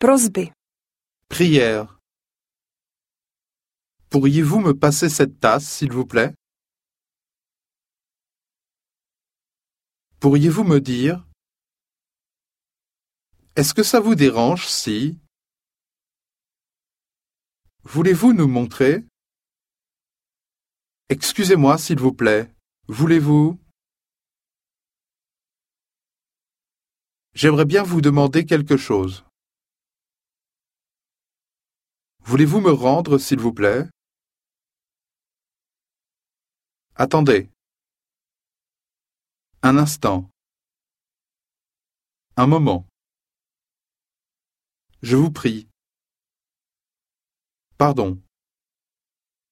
Prosby. Prière. Pourriez-vous me passer cette tasse, s'il vous plaît? Pourriez-vous me dire: est-ce que ça vous dérange si... Voulez-vous nous montrer? Excusez-moi, s'il vous plaît. Voulez-vous? J'aimerais bien vous demander quelque chose. Voulez-vous me rendre, s'il vous plaît? Attendez. Un instant. Un moment. Je vous prie. Pardon.